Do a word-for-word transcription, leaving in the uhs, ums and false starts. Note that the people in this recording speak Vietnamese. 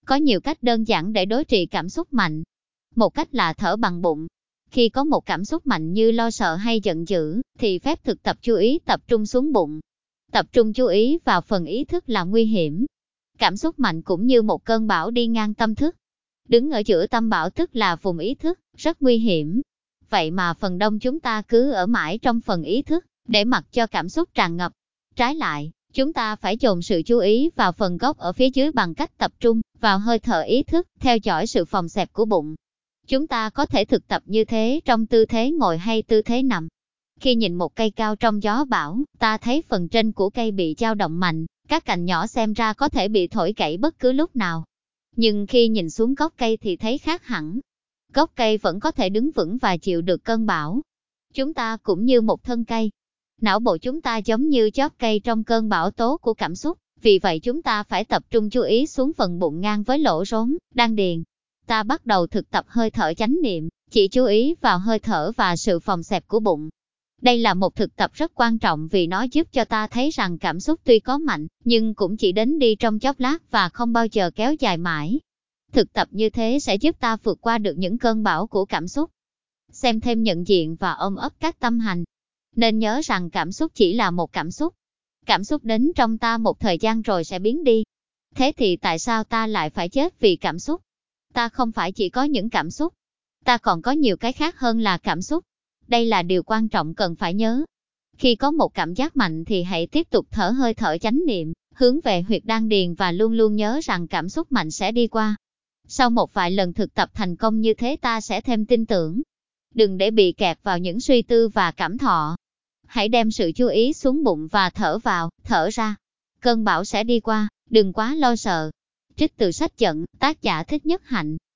Có nhiều cách đơn giản để đối trị cảm xúc mạnh. Một cách là thở bằng bụng. Khi có một cảm xúc mạnh như lo sợ hay giận dữ, thì phép thực tập chú ý tập trung xuống bụng. Tập trung chú ý vào phần ý thức là nguy hiểm. Cảm xúc mạnh cũng như một cơn bão đi ngang tâm thức. Đứng ở giữa tâm bão tức là vùng ý thức, rất nguy hiểm. Vậy mà phần đông chúng ta cứ ở mãi trong phần ý thức, để mặc cho cảm xúc tràn ngập. Trái lại, chúng ta phải dồn sự chú ý vào phần gốc ở phía dưới bằng cách tập trung vào hơi thở ý thức, theo dõi sự phồng xẹp của bụng. Chúng ta có thể thực tập như thế trong tư thế ngồi hay tư thế nằm. Khi nhìn một cây cao trong gió bão, ta thấy phần trên của cây bị dao động mạnh, các cành nhỏ xem ra có thể bị thổi gãy bất cứ lúc nào. Nhưng khi nhìn xuống gốc cây thì thấy khác hẳn. Gốc cây vẫn có thể đứng vững và chịu được cơn bão. Chúng ta cũng như một thân cây. Não bộ chúng ta giống như chóp cây trong cơn bão tố của cảm xúc, vì vậy chúng ta phải tập trung chú ý xuống phần bụng ngang với lỗ rốn, đan điền. Ta bắt đầu thực tập hơi thở chánh niệm, chỉ chú ý vào hơi thở và sự phồng xẹp của bụng. Đây là một thực tập rất quan trọng vì nó giúp cho ta thấy rằng cảm xúc tuy có mạnh, nhưng cũng chỉ đến đi trong chốc lát và không bao giờ kéo dài mãi. Thực tập như thế sẽ giúp ta vượt qua được những cơn bão của cảm xúc. Xem thêm nhận diện và ôm ấp các tâm hành. Nên nhớ rằng cảm xúc chỉ là một cảm xúc. Cảm xúc đến trong ta một thời gian rồi sẽ biến đi. Thế thì tại sao ta lại phải chết vì cảm xúc? Ta không phải chỉ có những cảm xúc. Ta còn có nhiều cái khác hơn là cảm xúc. Đây là điều quan trọng cần phải nhớ. Khi có một cảm giác mạnh thì hãy tiếp tục thở hơi thở chánh niệm, hướng về huyệt đan điền và luôn luôn nhớ rằng cảm xúc mạnh sẽ đi qua. Sau một vài lần thực tập thành công như thế ta sẽ thêm tin tưởng. Đừng để bị kẹt vào những suy tư và cảm thọ. Hãy đem sự chú ý xuống bụng và thở vào, thở ra. Cơn bão sẽ đi qua, đừng quá lo sợ. Trích từ sách Giận, tác giả Thích Nhất Hạnh.